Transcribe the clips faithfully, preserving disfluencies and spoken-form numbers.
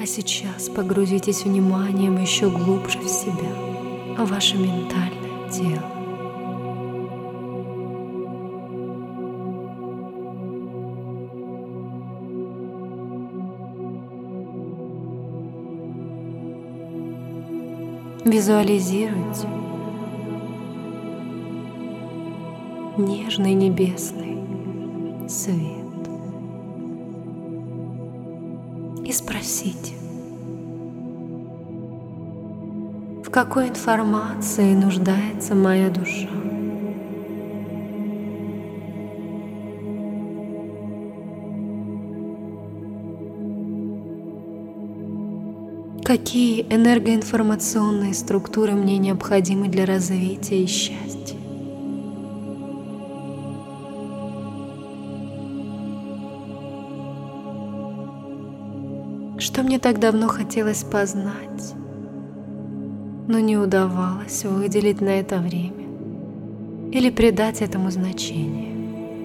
А сейчас погрузитесь вниманием еще глубже в себя, в ваше ментальное тело. Визуализируйте нежный небесный свет и спросите, в какой информации нуждается моя душа. Какие энергоинформационные структуры мне необходимы для развития и счастья? Что мне так давно хотелось познать, но не удавалось выделить на это время или придать этому значение?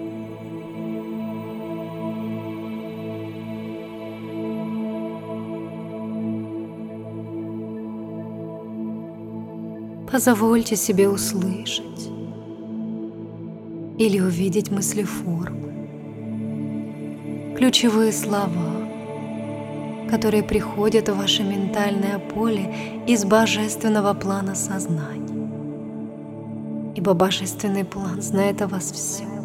Позвольте себе услышать или увидеть мыслеформы, ключевые слова, которые приходят в ваше ментальное поле из божественного плана сознания. Ибо божественный план знает о вас все.